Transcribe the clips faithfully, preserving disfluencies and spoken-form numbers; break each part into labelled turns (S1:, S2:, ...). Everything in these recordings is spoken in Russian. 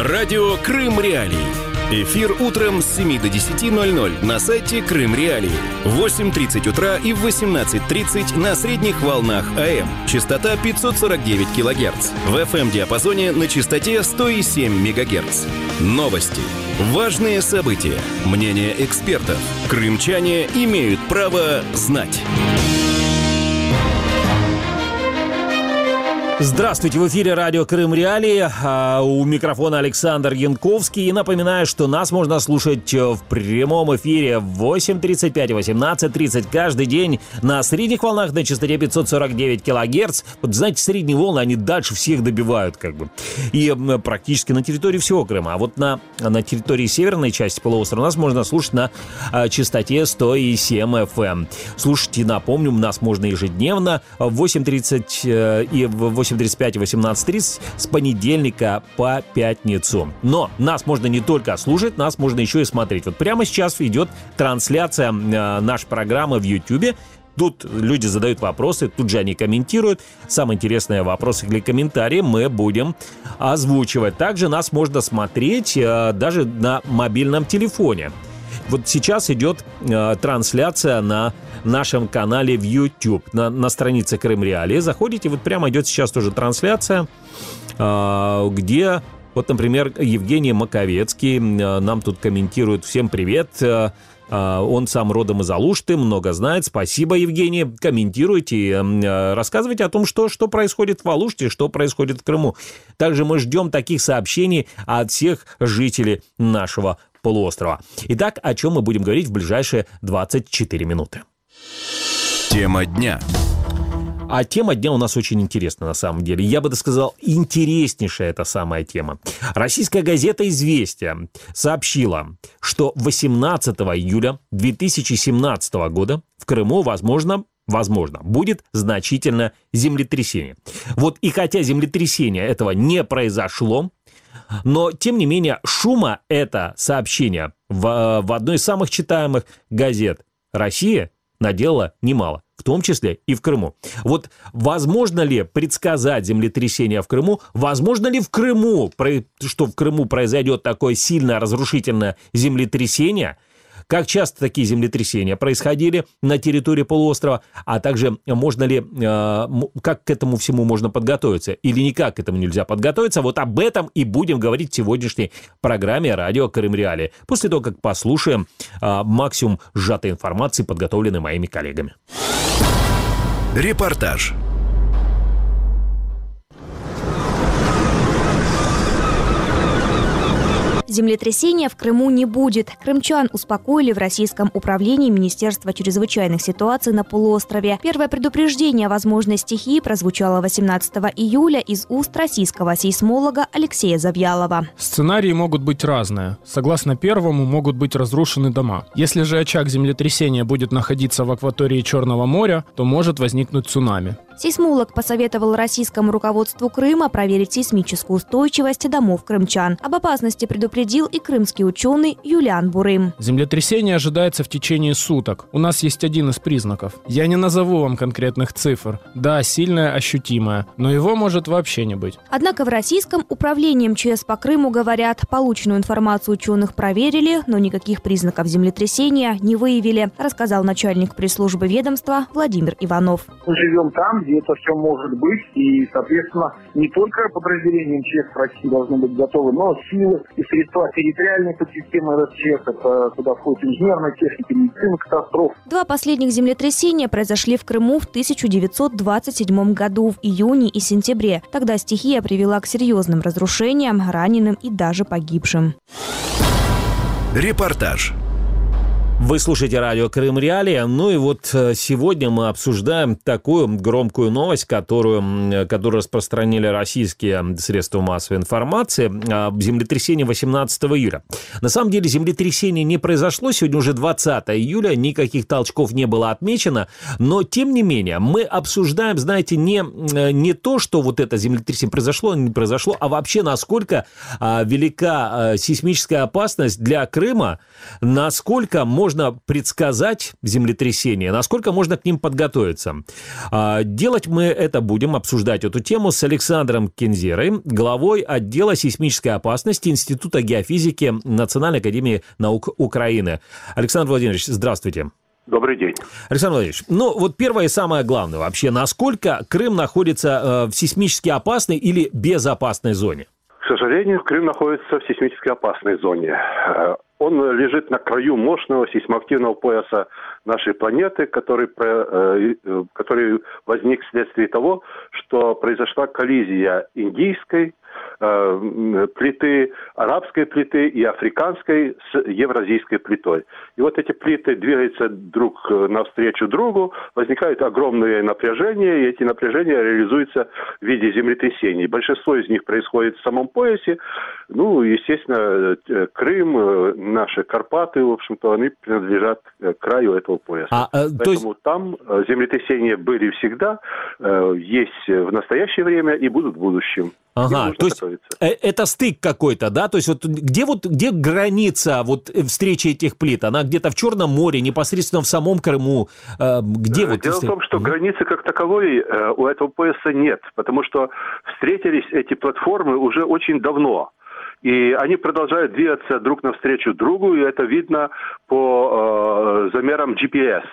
S1: Радио Крым Реалии. Эфир утром с семи до десяти ноль-ноль на сайте Крым Реалии. В восемь тридцать утра и в восемнадцать тридцать на средних волнах АМ. Частота пятьсот сорок девять килогерц. В эф эм-диапазоне на частоте сто семь мегагерц. Новости. Важные события. Мнения экспертов. Крымчане имеют право знать.
S2: Здравствуйте, в эфире радио Крым Реалии, а у микрофона Александр Янковский. И напоминаю, что нас можно слушать в прямом эфире в восемь тридцать пять и восемнадцать тридцать каждый день на средних волнах на частоте пятьсот сорок девять килогерц. Вот знаете, средние волны, они дальше всех добивают как бы. И практически на территории всего Крыма. А вот на, на территории северной части полуострова нас можно слушать на а, частоте сто семь эф эм. Слушайте, напомню, нас можно ежедневно в восемь тридцать и в восемь тридцать пять и восемнадцать тридцать с понедельника по пятницу. Но нас можно не только слушать, нас можно еще и смотреть. Вот прямо сейчас идет трансляция э, нашей программы в Ютьюбе. Тут люди задают вопросы, тут же они комментируют. Самые интересные вопросы или комментарии мы будем озвучивать. Также нас можно смотреть э, даже на мобильном телефоне. Вот сейчас идет э, трансляция на нашем канале в YouTube, на, на странице Крым Реалии. Заходите, вот прямо идет сейчас тоже трансляция, э, где, вот, например, Евгений Маковецкий э, нам тут комментирует. Всем привет! Э, э, он сам родом из Алушты, много знает. Спасибо, Евгений. Комментируйте, э, рассказывайте о том, что, что происходит в Алуште, что происходит в Крыму. Также мы ждем таких сообщений от всех жителей нашего полуострова. Итак, о чем мы будем говорить в ближайшие двадцать четыре минуты.
S1: Тема дня.
S2: А тема дня у нас очень интересна на самом деле. Я бы сказал, интереснейшая эта самая тема. Российская газета «Известия» сообщила, что восемнадцатого июля две тысячи семнадцатого года в Крыму, возможно, возможно, будет значительное землетрясение. Вот и хотя землетрясения этого не произошло, но, тем не менее, шума это сообщение в, в одной из самых читаемых газет России наделало немало, в том числе и в Крыму. Вот возможно ли предсказать землетрясение в Крыму? Возможно ли в Крыму, что в Крыму произойдет такое сильное разрушительное землетрясение? Как часто такие землетрясения происходили на территории полуострова, а также можно ли, э, как к этому всему можно подготовиться или никак к этому нельзя подготовиться. Вот об этом и будем говорить в сегодняшней программе «Радио Крым Реалии». После того, как послушаем э, максимум сжатой информации, подготовленной моими коллегами.
S1: Репортаж.
S3: Землетрясения в Крыму не будет. Крымчан успокоили в Российском управлении Министерства чрезвычайных ситуаций на полуострове. Первое предупреждение о возможной стихии прозвучало восемнадцатого июля из уст российского сейсмолога Алексея Завьялова.
S4: Сценарии могут быть разные. Согласно первому, могут быть разрушены дома. Если же очаг землетрясения будет находиться в акватории Черного моря, то может возникнуть цунами.
S3: Сейсмолог посоветовал российскому руководству Крыма проверить сейсмическую устойчивость домов крымчан. Об опасности предупредил и крымский ученый Юлиан Бурым.
S4: Землетрясение ожидается в течение суток. У нас есть один из признаков. Я не назову вам конкретных цифр. Да, сильное, ощутимое, но его может вообще не быть.
S3: Однако в Российском управлении эм че эс по Крыму говорят, полученную информацию ученых проверили, но никаких признаков землетрясения не выявили, рассказал начальник пресс-службы ведомства Владимир Иванов.
S5: Мы живем там, где это все может быть, и, соответственно, не только подразделения эм че эс в России должны быть готовы, но силы и средства территориальной подсистемы эр эс че эс, это куда входит инженерная техника, медицина, катастроф.
S3: Два последних землетрясения произошли в Крыму в тысяча девятьсот двадцать седьмом году, в июне и сентябре. Тогда стихия привела к серьезным разрушениям, раненым и даже погибшим.
S1: Репортаж.
S2: Вы слушаете радио Крым Реалии. Ну и вот сегодня мы обсуждаем такую громкую новость, которую, которую распространили российские средства массовой информации. Землетрясение восемнадцатого июля. На самом деле землетрясение не произошло. Сегодня уже двадцатого июля. Никаких толчков не было отмечено. Но, тем не менее, мы обсуждаем, знаете, не, не то, что вот это землетрясение произошло, не произошло, а вообще насколько велика сейсмическая опасность для Крыма, насколько может можно предсказать землетрясения, насколько можно к ним подготовиться? Делать мы это будем, обсуждать эту тему с Александром Кензерой, главой отдела сейсмической опасности Института геофизики Национальной академии наук Украины. Александр Владимирович, здравствуйте.
S6: Добрый день.
S2: Александр Владимирович, ну вот первое и самое главное вообще, насколько Крым находится э, в сейсмически опасной или безопасной зоне?
S6: К сожалению, Крым находится в сейсмически опасной зоне. Он лежит на краю мощного сейсмоактивного пояса нашей планеты, который, который возник вследствие того, что произошла коллизия индийской плиты, арабской плиты и африканской с евразийской плитой. И вот эти плиты двигаются друг навстречу другу, возникают огромные напряжения, и эти напряжения реализуются в виде землетрясений. Большинство из них происходит в самом поясе. Ну, естественно, Крым, наши Карпаты, в общем-то, они принадлежат к краю этого пояса. А, а, Поэтому есть... там землетрясения были всегда, есть в настоящее время и будут в будущем.
S2: Ага, то есть это стык какой-то, да? То есть вот где вот где граница вот встречи этих плит? Она где-то в Черном море, непосредственно в самом Крыму? Где
S6: Дело
S2: вот...
S6: в том, что границы как таковой у этого пояса нет, потому что встретились эти платформы уже очень давно. И они продолжают двигаться друг навстречу другу, и это видно по э, замерам джи пи эс.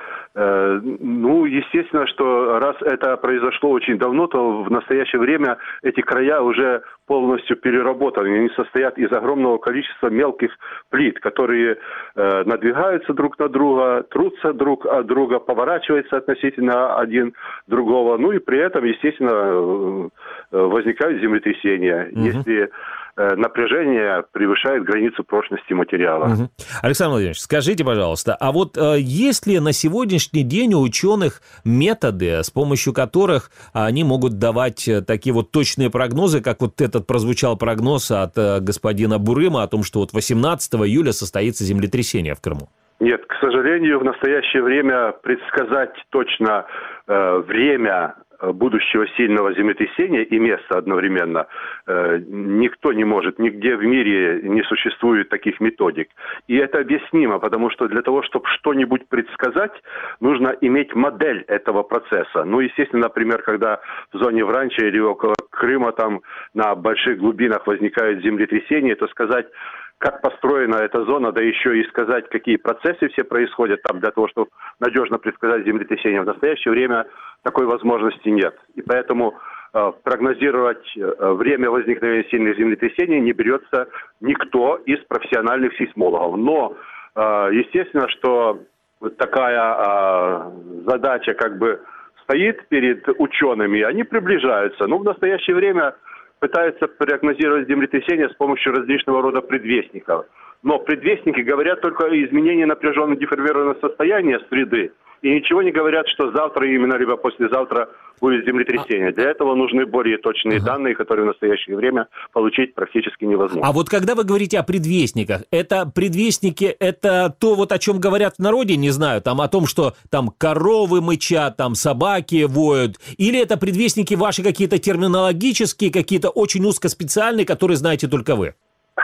S6: Ну, естественно, что раз это произошло очень давно, то в настоящее время эти края уже полностью переработаны. Они состоят из огромного количества мелких плит, которые э, надвигаются друг на друга, трутся друг от друга, поворачиваются относительно один другого. Ну и при этом, естественно, возникают землетрясения. Угу. Если напряжение превышает границу прочности материала.
S2: Угу. Александр Владимирович, скажите, пожалуйста, а вот э, есть ли на сегодняшний день у ученых методы, с помощью которых они могут давать такие вот точные прогнозы, как вот этот прозвучал прогноз от э, господина Бурыма о том, что вот восемнадцатого июля состоится землетрясение в Крыму?
S6: Нет, к сожалению, в настоящее время предсказать точно э, время будущего сильного землетрясения и место одновременно э, никто не может, нигде в мире не существует таких методик. И это объяснимо, потому что для того, чтобы что-нибудь предсказать, нужно иметь модель этого процесса. Ну, естественно, например, когда в зоне Вранча или около Крыма там на больших глубинах возникают землетрясения, то сказать, как построена эта зона, да еще и сказать, какие процессы все происходят там для того, чтобы надежно предсказать землетрясение. В настоящее время такой возможности нет. И поэтому э, прогнозировать э, время возникновения сильных землетрясений не берется никто из профессиональных сейсмологов. Но, э, естественно, что вот такая э, задача как бы стоит перед учеными, они приближаются. Но в настоящее время пытаются прогнозировать землетрясения с помощью различного рода предвестников. Но предвестники говорят только о изменении напряженно-деформированного состояния среды. И ничего не говорят, что завтра именно, либо послезавтра будет землетрясение. Для этого нужны более точные ага. данные, которые в настоящее время получить практически невозможно.
S2: А вот когда вы говорите о предвестниках, это предвестники, это то, вот о чем говорят в народе, не знаю, там о том, что там коровы мычат, там собаки воют, или это предвестники ваши какие-то терминологические, какие-то очень узкоспециальные, которые знаете только вы?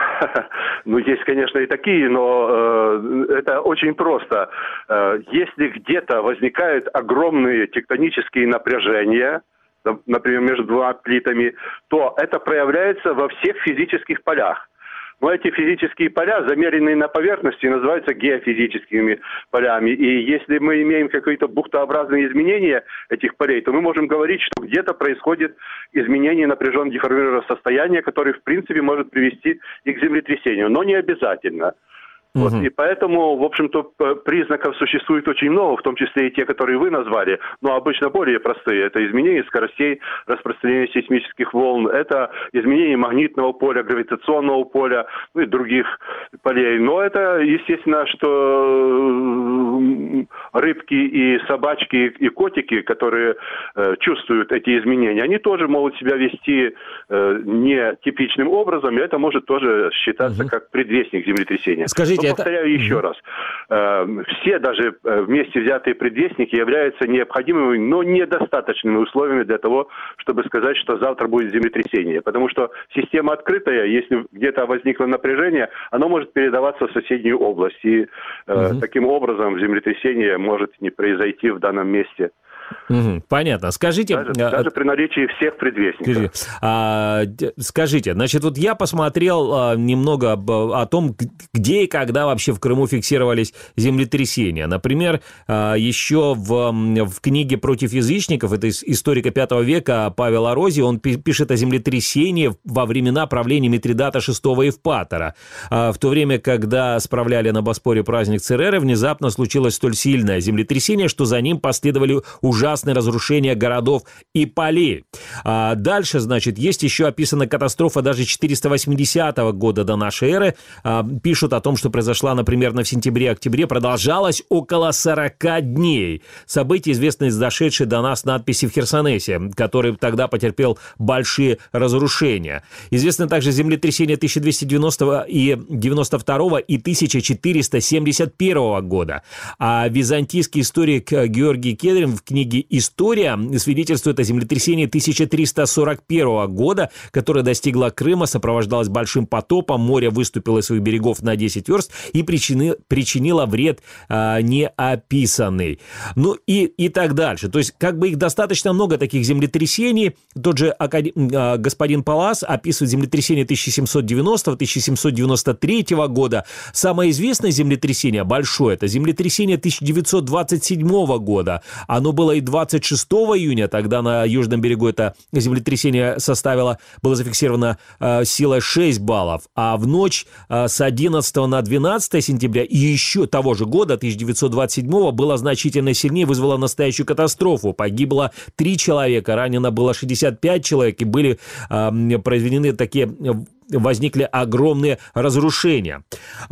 S6: Ну, есть, конечно, и такие, но э, это очень просто. Э, если где-то возникают огромные тектонические напряжения, например, между двумя плитами, то это проявляется во всех физических полях. Но эти физические поля, замеренные на поверхности, называются геофизическими полями. И если мы имеем какие-то бухтообразные изменения этих полей, то мы можем говорить, что где-то происходит изменение напряженно-деформированного состояния, которое, в принципе, может привести и к землетрясению, но не обязательно. Вот, угу. И поэтому, в общем-то, признаков существует очень много, в том числе и те, которые вы назвали, но обычно более простые. Это изменение скоростей распространения сейсмических волн, это изменение магнитного поля, гравитационного поля, ну и других полей. Но это, естественно, что рыбки и собачки и котики, которые э, чувствуют эти изменения, они тоже могут себя вести э, нетипичным образом, и это может тоже считаться угу. как предвестник землетрясения.
S2: Скажите, Скажите,
S6: Но,
S2: это...
S6: повторяю еще раз. Все даже вместе взятые предвестники являются необходимыми, но недостаточными условиями для того, чтобы сказать, что завтра будет землетрясение. Потому что система открытая, если где-то возникло напряжение, оно может передаваться в соседнюю область. И угу. таким образом землетрясение может не произойти в данном месте.
S2: Угу, понятно. Скажите...
S6: Даже, даже при наличии всех предвестников.
S2: А, скажите, значит, вот я посмотрел а, немного об, о том, где и когда вообще в Крыму фиксировались землетрясения. Например, а, еще в, в книге «Против язычников», это историка пятого века Павел Орози, он пишет о землетрясении во времена правления Митридата шестого Евпатора. А, в то время, когда справляли на Боспоре праздник Цереры, внезапно случилось столь сильное землетрясение, что за ним последовали ужасные разрушения городов и полей. А дальше, значит, есть еще описана катастрофа даже четыреста восьмидесятого года до нашей эры. А, пишут о том, что произошла, например, в сентябре-октябре, продолжалась около сорока дней. События, известные из дошедшей до нас надписи в Херсонесе, который тогда потерпел большие разрушения. Известно также землетрясение тысяча двести девяностого и девяносто второго и тысяча четыреста семьдесят первого года. А византийский историк Георгий Кедрин в книге «История» свидетельствует о землетрясении тысяча триста сорок первого года, которое достигло Крыма, сопровождалось большим потопом, море выступило из своих берегов на десять верст и причини, причинило вред а, неописанный. Ну и, и так дальше. То есть как бы их достаточно много, таких землетрясений. Тот же акад... а, господин Палас описывает землетрясение тысяча семьсот девяностого — тысяча семьсот девяносто третьего года. Самое известное землетрясение, большое, это землетрясение тысяча девятьсот двадцать седьмого года. Оно было и двадцать шестого июня, тогда на южном берегу это землетрясение составило, было зафиксировано э, силой шесть баллов, а в ночь э, с одиннадцатого на двенадцатое сентября и еще того же года, тысяча девятьсот двадцать седьмого, было значительно сильнее, вызвало настоящую катастрофу. Погибло три человека, ранено было шестьдесят пять человек, и были э, произведены такие... возникли огромные разрушения.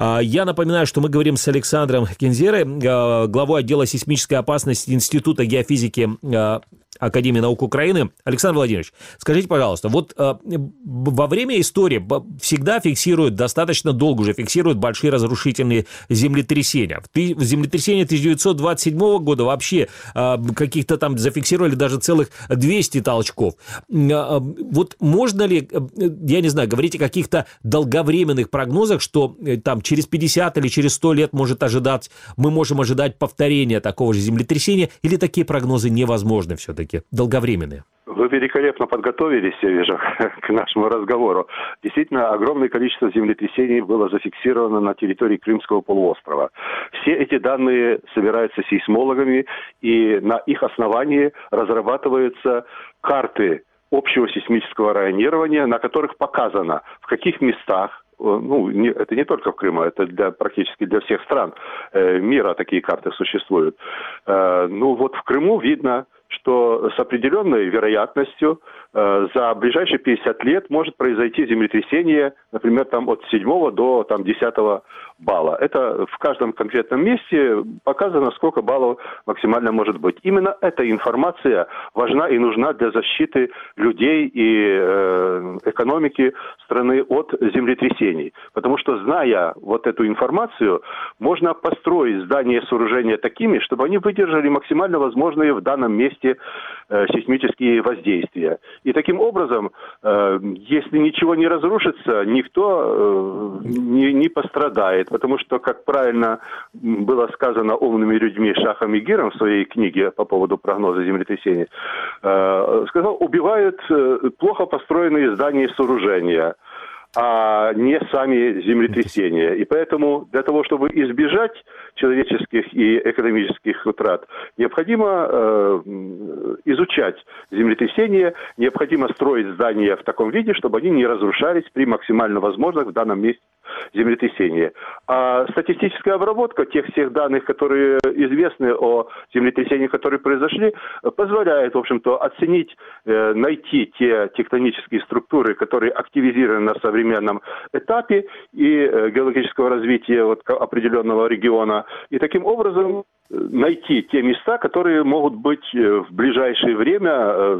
S2: Я напоминаю, что мы говорим с Александром Кинзерой, главой отдела сейсмической опасности Института геофизики Академии наук Украины. Александр Владимирович, скажите, пожалуйста, вот во время истории всегда фиксируют, достаточно долго уже фиксируют большие разрушительные землетрясения. В землетрясении тысяча девятьсот двадцать седьмого года вообще каких-то там зафиксировали даже целых двести толчков. Вот можно ли, я не знаю, говорить о каких-то долговременных прогнозах, что там через пятьдесят или через сто лет может ожидать, мы можем ожидать повторения такого же землетрясения, или такие прогнозы невозможны все-таки, долговременные?
S6: Вы великолепно подготовились, я вижу, к нашему разговору. Действительно, огромное количество землетрясений было зафиксировано на территории Крымского полуострова. Все эти данные собираются сейсмологами, и на их основании разрабатываются карты общего сейсмического районирования, на которых показано, в каких местах, ну, не, это не только в Крыму, это для, практически для всех стран э, мира такие карты существуют. Э, ну, вот в Крыму видно, что с определенной вероятностью э, за ближайшие пятьдесят лет может произойти землетрясение, например, там от седьмого до там, десятого балла. Это в каждом конкретном месте показано, сколько баллов максимально может быть. Именно эта информация важна и нужна для защиты людей и э, экономики страны от землетрясений. Потому что, зная вот эту информацию, можно построить здания и сооружения такими, чтобы они выдержали максимально возможные в данном месте э, сейсмические воздействия. И таким образом, э, если ничего не разрушится, никто э, не, не пострадает. Потому что, как правильно было сказано умными людьми Шахом и Гиром в своей книге по поводу прогноза землетрясений, э, сказал, убивают э, плохо построенные здания и сооружения, а не сами землетрясения. И поэтому для того, чтобы избежать человеческих и экономических утрат, необходимо э, изучать землетрясения, необходимо строить здания в таком виде, чтобы они не разрушались при максимально возможных в данном месте землетрясения. А статистическая обработка тех всех данных, которые известны о землетрясениях, которые произошли, позволяет, в общем-то, оценить, э, найти те тектонические структуры, которые активизированы на современном этапе и э, геологического развития вот, определенного региона. И таким образом найти те места, которые могут быть в ближайшее время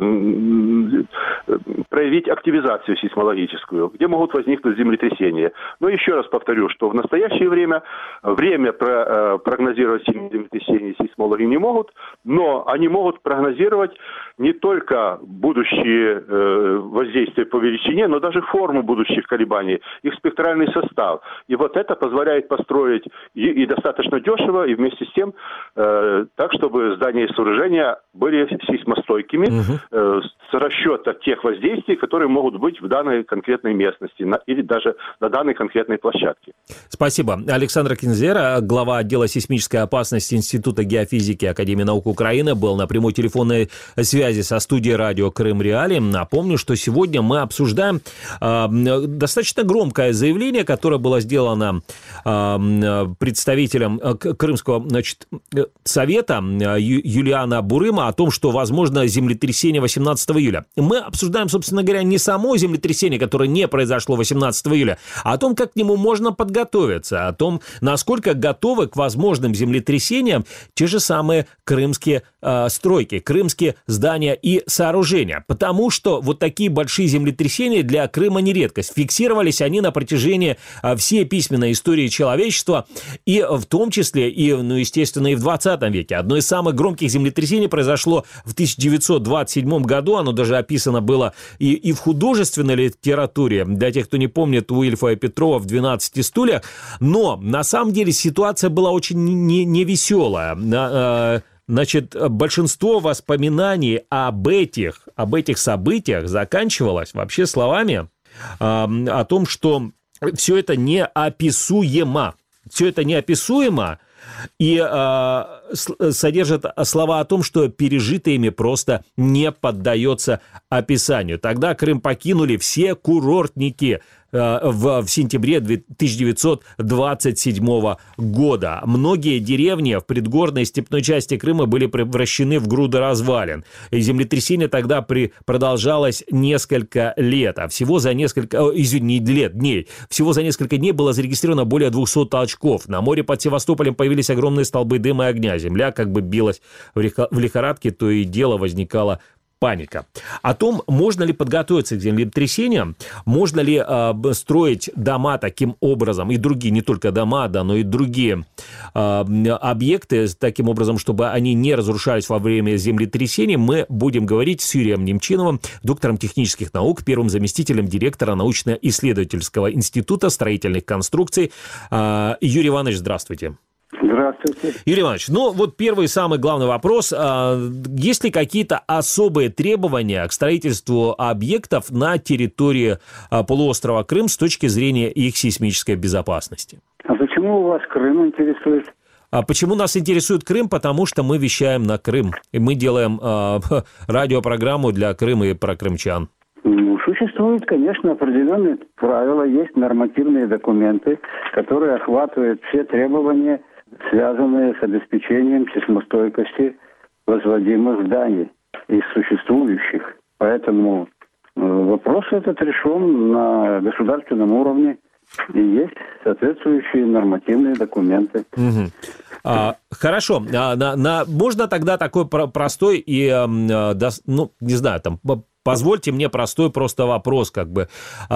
S6: проявить активизацию сейсмологическую, где могут возникнуть землетрясения. Но еще раз повторю, что в настоящее время время прогнозировать землетрясения сейсмологи не могут, но они могут прогнозировать не только будущие воздействия по величине, но даже форму будущих колебаний, их спектральный состав. И вот это позволяет построить и, и достаточно дешево, и вместе с тем э, так, чтобы здания и сооружения были сейсмостойкими, угу. э, с расчета тех воздействий, которые могут быть в данной конкретной местности на, или даже на данной конкретной площадке.
S2: Спасибо. Александр Кинзера, глава отдела сейсмической опасности Института геофизики Академии наук Украины, был на прямой телефонной связи со студией радио Крым Реалии. Напомню, что сегодня мы обсуждаем э, достаточно громкое заявление, которое было сделано э, представителем Крымского, значит, совета Ю, Юлиана Бурыма о том, что возможно землетрясение восемнадцатого июля. Мы обсуждаем, собственно говоря, не само землетрясение, которое не произошло восемнадцатого июля, а о том, как к нему можно подготовиться, о том, насколько готовы к возможным землетрясениям те же самые крымские э, стройки, крымские здания и сооружения. Потому что вот такие большие землетрясения для Крыма не редкость. Фиксировались они на протяжении э, всей письменной истории человечества, и в том числе, и, ну, естественно, и в двадцатом веке. Одно из самых громких землетрясений произошло в тысяча девятьсот двадцать седьмом году. Оно даже описано было и, и в художественной литературе. Для тех, кто не помнит, у Ильфа и Петрова в «двенадцати стульях». Но, на самом деле, ситуация была очень невеселая. Не Значит, большинство воспоминаний об этих, об этих событиях заканчивалось вообще словами э, о том, что все это неописуемо. Все это неописуемо и э, содержит слова о том, что пережитое ими просто не поддается описанию. Тогда Крым покинули все курортники в, в сентябре тысяча девятьсот двадцать седьмого года. Многие деревни в предгорной степной части Крыма были превращены в груды развалин. И землетрясение тогда при, продолжалось несколько лет, а всего за несколько, извини, лет, дней. Всего за несколько дней было зарегистрировано более двухсот толчков. На море под Севастополем появились огромные столбы дыма и огня. Земля как бы билась в лихорадке, то и дело возникала паника. О том, можно ли подготовиться к землетрясениям, можно ли э, строить дома таким образом, и другие, не только дома, да, но и другие э, объекты таким образом, чтобы они не разрушались во время землетрясений, мы будем говорить с Юрием Немчиновым, доктором технических наук, первым заместителем директора научно-исследовательского института строительных конструкций. Э, Юрий Иванович, здравствуйте.
S7: Здравствуйте.
S2: Юрий Иванович, ну вот первый самый главный вопрос. Есть ли какие-то особые требования к строительству объектов на территории полуострова Крым с точки зрения их сейсмической безопасности?
S7: А почему у вас Крым интересует?
S2: А почему нас интересует Крым? Потому что мы вещаем на Крым. И мы делаем э, радиопрограмму для Крыма и про крымчан.
S7: Ну, существуют, конечно, определенные правила, есть нормативные документы, которые охватывают все требования, связанные с обеспечением сейсмостойкости возводимых зданий из существующих. Поэтому вопрос этот решен на государственном уровне, и есть соответствующие нормативные документы.
S2: Угу. А, хорошо. А, на, на, можно тогда такой про- простой и, а, да, ну, не знаю, там... Позвольте мне простой просто вопрос, как бы.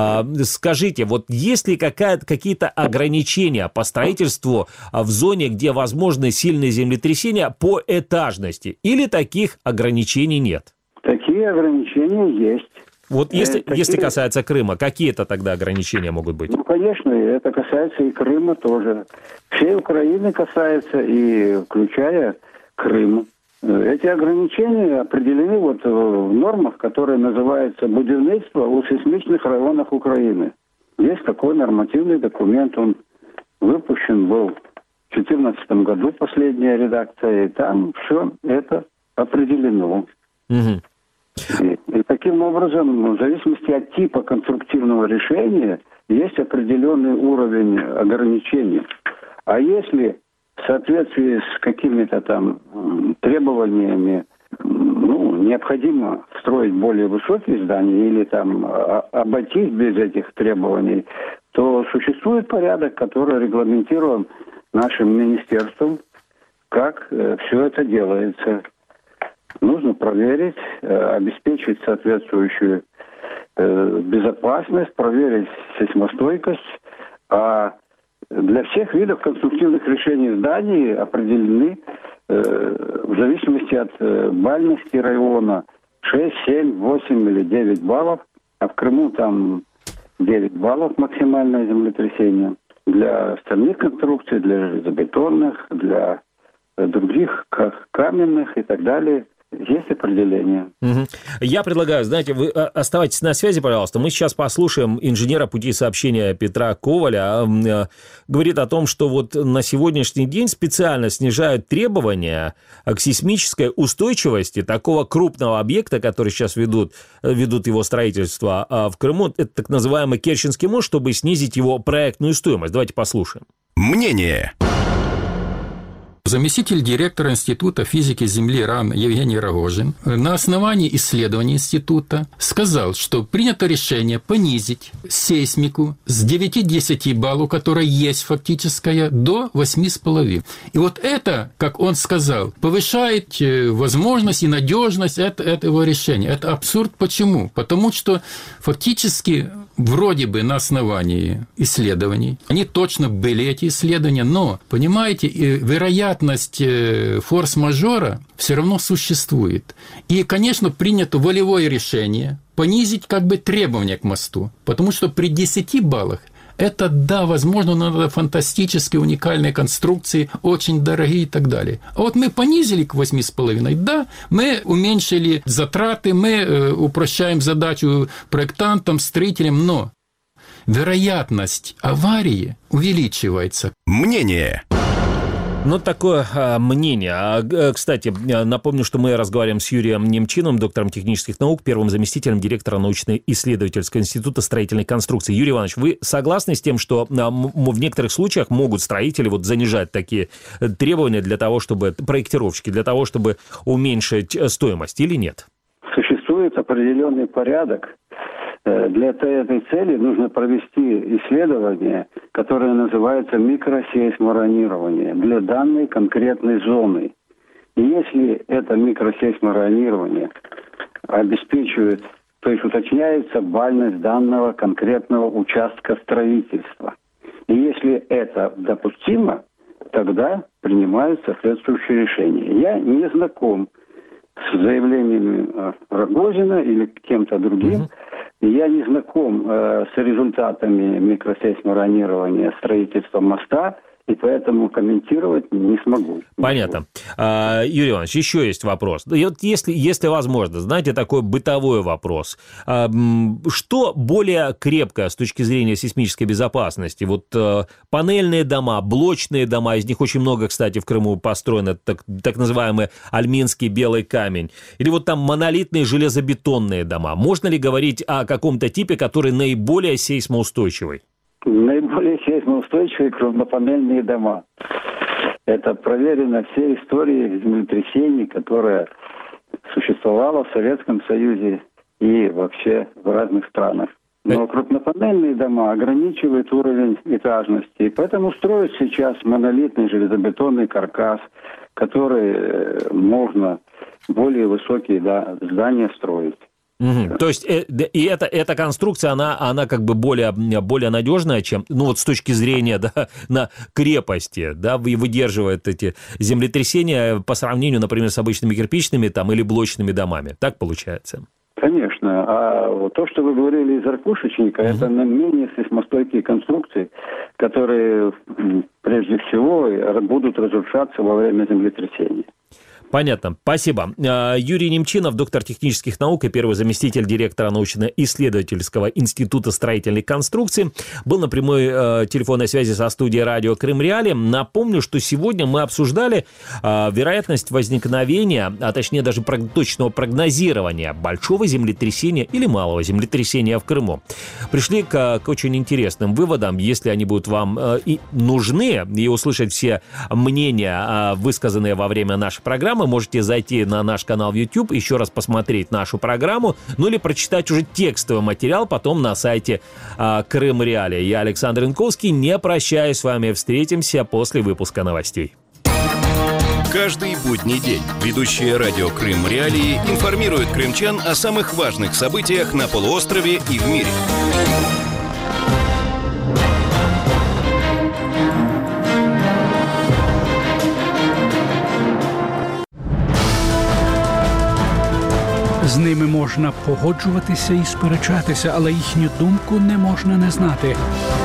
S2: Скажите, вот есть ли какая- какие-то ограничения по строительству в зоне, где возможны сильные землетрясения по этажности? Или таких ограничений нет?
S7: Такие ограничения есть.
S2: Вот если,
S7: Такие...
S2: если касается Крыма, какие это тогда ограничения могут быть?
S7: Ну, конечно, это касается и Крыма тоже. Всей Украины касается, и включая Крым. Эти ограничения определены вот в нормах, которые называются «Будівництво у сейсмичных районах Украины». Есть такой нормативный документ, он выпущен был в две тысячи четырнадцатом году, последняя редакция, и там все это определено.
S2: Угу.
S7: И, и таким образом, в зависимости от типа конструктивного решения, есть определенный уровень ограничений. А если в соответствии с какими-то там требованиями, ну, необходимо строить более высокие здания или там обойтись без этих требований, то существует порядок, который регламентирован нашим министерством, как э, все это делается. Нужно проверить, э, обеспечить соответствующую э, безопасность, проверить сейсмостойкость. А для всех видов конструктивных решений в здании определены э, в зависимости от э, бальности района шесть, семь, восемь или девять баллов. А в Крыму там девять баллов максимальное землетрясение. Для остальных конструкций, для железобетонных, для других, как каменных и так далее, есть определение.
S2: Угу. Я предлагаю, знаете, вы оставайтесь на связи, пожалуйста. Мы сейчас послушаем инженера путей сообщения Петра Коваля. Говорит о том, что вот на сегодняшний день специально снижают требования к сейсмической устойчивости такого крупного объекта, который сейчас ведут, ведут его строительство в Крыму. Это так называемый Керченский мост, чтобы снизить его проектную стоимость. Давайте послушаем.
S1: Мнение.
S8: Заместитель директора Института физики Земли РАН Евгений Рогожин на основании исследований института сказал, что принято решение понизить сейсмику с девяти-десяти баллов, которая есть фактическая, до восьми с половиной. И вот это, как он сказал, повышает возможность и надежность этого решения. Это абсурд. Почему? Потому что фактически вроде бы на основании исследований, они точно были, эти исследования, но, понимаете, вероятность форс-мажора все равно существует. И, конечно, принято волевое решение понизить как бы требования к мосту, потому что при десяти баллах это, да, возможно, надо фантастические, уникальные конструкции, очень дорогие и так далее. А вот мы понизили к восьми с половиной, да, мы уменьшили затраты, мы упрощаем задачу проектантам, строителям, но вероятность аварии увеличивается.
S1: Мнение.
S2: Ну, такое а, мнение. А, кстати, напомню, что мы разговариваем с Юрием Немчиновым, доктором технических наук, первым заместителем директора научно-исследовательского института строительной конструкции. Юрий Иванович, вы согласны с тем, что а, в некоторых случаях могут строители вот занижать такие требования для того, чтобы, проектировщики, для того, чтобы уменьшить стоимость, или нет?
S7: Существует определенный порядок. Для этой цели нужно провести исследование, которое называется микросейсморонирование для данной конкретной зоны. И если это микросейсморонирование обеспечивает, то есть уточняется бальность данного конкретного участка строительства. И если это допустимо, тогда принимают соответствующие решения. Я не знаком с заявлениями Рогожина или кем-то другим. Угу. Я не знаком э, с результатами микросейсморонирования строительства моста, и поэтому комментировать не смогу.
S2: Понятно. А, Юрий Иванович, еще есть вопрос. И вот если, если возможно, знаете, такой бытовой вопрос. А, что более крепкое с точки зрения сейсмической безопасности? Вот а, панельные дома, блочные дома, из них очень много, кстати, в Крыму построено, так, так называемый альминский белый камень. Или вот там монолитные железобетонные дома. Можно ли говорить о каком-то типе, который наиболее сейсмоустойчивый?
S7: Наиболее сейсмоустойчивые крупнопанельные дома. Это проверено всей историей землетрясений, которая существовала в Советском Союзе и вообще в разных странах. Но крупнопанельные дома ограничивают уровень этажности, и поэтому строят сейчас монолитный железобетонный каркас, который можно более высокие, да, здания строить.
S2: Угу. То есть, э, и эта, эта конструкция, она, она как бы более, более надежная, чем, ну вот с точки зрения, да, на крепости, да, выдерживает эти землетрясения по сравнению, например, с обычными кирпичными там, или блочными домами. Так получается?
S7: Конечно. А вот то, что вы говорили из ракушечника, угу. это менее сейсмостойкие конструкции, которые прежде всего будут разрушаться во время землетрясения.
S2: Понятно. Спасибо. Юрий Немчинов, доктор технических наук и первый заместитель директора научно-исследовательского института строительной конструкции, был на прямой э, телефонной связи со студией радио Крым Реали. Напомню, что сегодня мы обсуждали э, вероятность возникновения, а точнее даже прог- точного прогнозирования большого землетрясения или малого землетрясения в Крыму. Пришли к, к очень интересным выводам. Если они будут вам э, и нужны, и услышать все мнения, э, высказанные во время нашей программы, можете зайти на наш канал в YouTube, еще раз посмотреть нашу программу, ну или прочитать уже текстовый материал потом на сайте а, Крым Реали. Я Александр Янковский, не прощаюсь с вами, встретимся после выпуска новостей.
S1: Каждый будний день ведущие радио «Крым Реалии» информируют крымчан о самых важных событиях на полуострове и в мире.
S9: З ними можна погоджуватися і сперечатися, але їхню думку не можна не знати.